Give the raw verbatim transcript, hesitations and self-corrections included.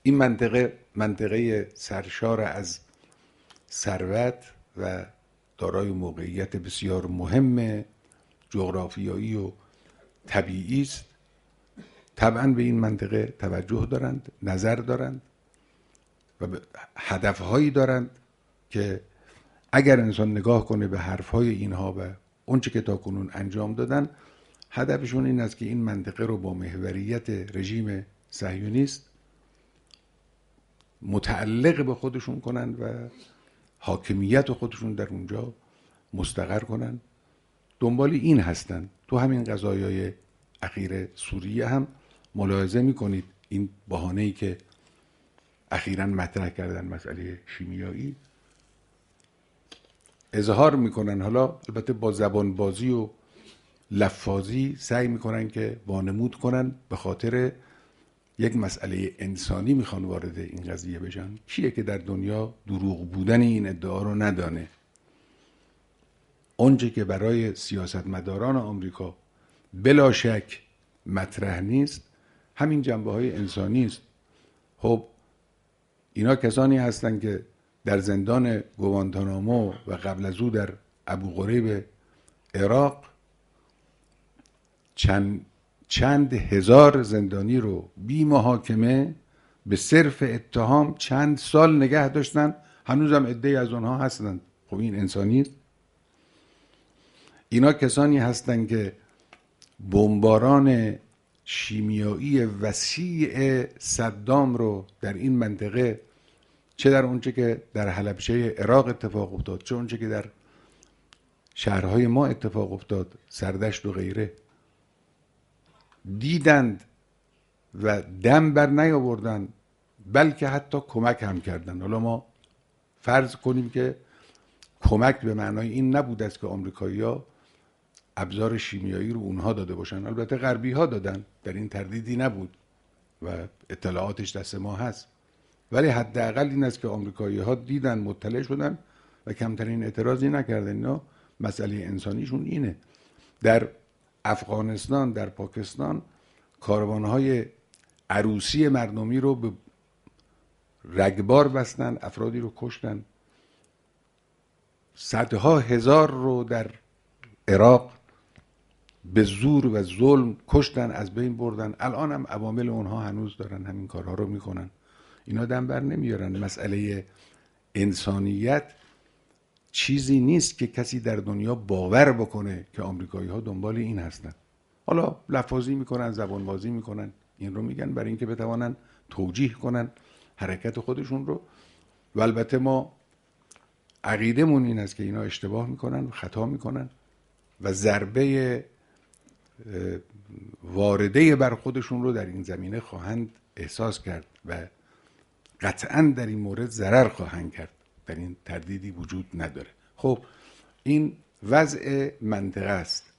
این منطقه منطقه سرشار از ثروت و دارای موقعیت بسیار مهم جغرافیایی و طبیعی است. طبعا به این منطقه توجه دارند، نظر دارند و هدفهایی دارند که اگر انسان نگاه کنه به حرفهای اینها و اونچه که تا کنون انجام دادن، هدفشون این است که این منطقه رو با محوریت رژیم صهیونیست متعلق به خودشون کنن و حاکمیت خودشون در اونجا مستقر کنن. دنبال این هستن. تو همین قضایای اخیر سوریه هم ملاحظه میکنید این بهانه‌ای که اخیراً مطرح کردن، مسئله شیمیایی، اظهار میکنن، حالا البته با زبان بازی و لفاظی سعی میکنن که وانمود کنن به خاطر یک مسئله انسانی میخوان وارد این قضیه بشن. کیه که در دنیا دروغ بودن این ادعا رو ندانه؟ اونچه که برای سیاستمداران آمریکا بلا شک مطرح نیست همین جنبه های انسانی است. خب اینا کسانی هستند که در زندان گوانتانامو و قبل از او در ابو غریب عراق چند چند هزار زندانی رو بی محاکمه به صرف اتهام چند سال نگه داشتن، هنوزم عده‌ای از اونها هستند. خب این انسانی است؟ اینا کسانی هستند که بمباران شیمیایی وسیع صدام رو در این منطقه، چه در اونچه که در حلبچه عراق اتفاق افتاد، چه اونچه که در شهرهای ما اتفاق افتاد، سردشت و غیره، دیدند و دم بر نیاوردن، بلکه حتی کمک هم کردند. حالا ما فرض کنیم که کمک به معنای این نبود است که آمریکایی‌ها ابزار شیمیایی رو اونها داده باشن. البته غربی ها دادن، در این تردیدی نبود و اطلاعاتش دست ما هست، ولی حداقل این است که آمریکایی ها دیدن، مطلع شدن و کمترین اعتراضی نکردن. اینا مسئله انسانیشون اینه. در افغانستان، در پاکستان کاروانهای عروسی مردمی رو به رگبار بستن، افرادی رو کشتن، صدها هزار رو در عراق به زور و ظلم کشتن، از بین بردن. الان هم عوامل اونها هنوز دارن همین کارها رو میکنن. اینا دم بر نمیارن. مسئله انسانیت چیزی نیست که کسی در دنیا باور بکنه که آمریکایی ها دنبال این هستن. حالا لفاظی میکنن، زبان بازی میکنن، این رو میگن برای اینکه بتوانن توجیه کنن حرکت خودشون رو. و البته ما عقیدمون این است که اینا اشتباه میکنن و خطا میکنن و ضربه وارده بر خودشون رو در این زمینه خواهند احساس کرد و قطعا در این مورد ضرر خواهند کرد، در این تردیدی وجود نداره. خب این وضع منطقه است.